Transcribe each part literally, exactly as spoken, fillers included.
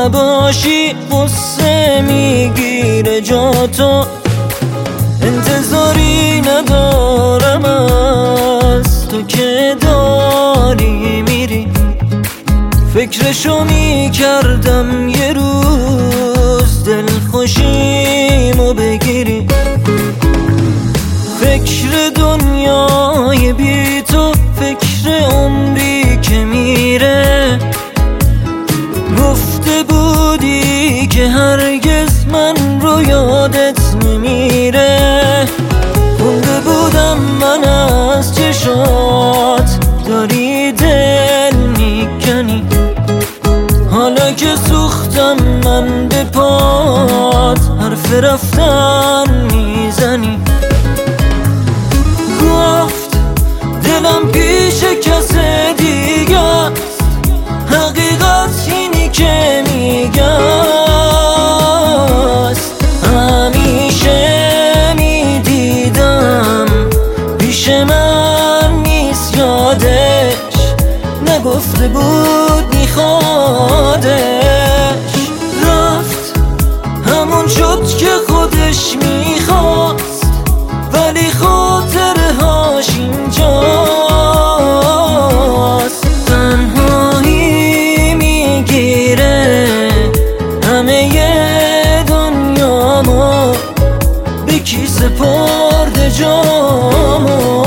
نباشی قصه میگیره جاتو، انتظاری ندارم از تو که داری میری. فکرشو میکردم یه روز دل خوشیمو بگیری. فکر دنیای بی تو، فکر عمری که میره. گفته بودی که هرگز من رو یادت نمیره. خونده بودم من از چشات داری دل میکنی. حالا که سوختم من به پات حرف رفتن میزنی. گفت دلم پیش کس دیگه است، حقیقت اینی که میگه است. همیشه میدیدم پیش من نیست یادش، نگفته بود میخوادش. رفت همون شد که خودش میخواست، ولی خاطره هاش اینجاست. تنهایی میگیره همه دنیامو، به کی سپرده جامو.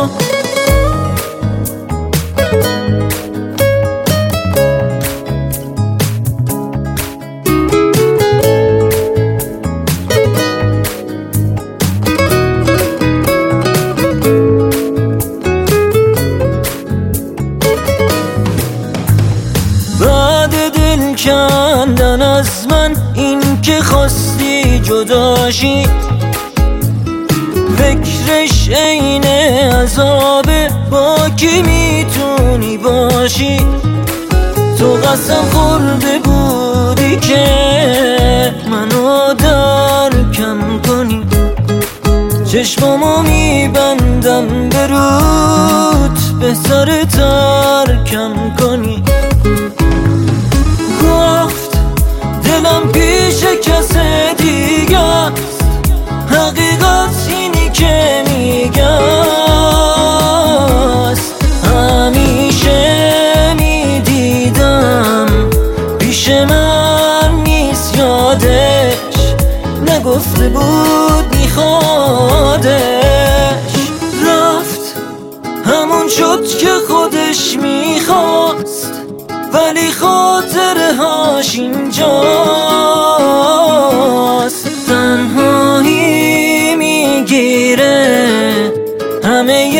کندن از من این که خواستی جداشی. فکرش عین عذابه، با کی میتونی باشی. تو قسم خورده بودی که منو درکم کنی. چشمامو میبندم به رود، بهتر ترکم کنی. گفت دلم پیش کس دیگه است، حقیقت اینی که میگه است. همیشه میدیدم پیش من نیست یادش، نگفته بود میخوادش. رفت همون شد که خودش میخواست، ولی خاطره هاش اینجاست. تنهایی میگیره همه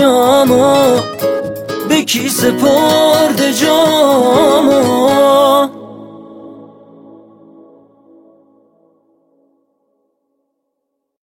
دنیامو، به کی سپرده جامو.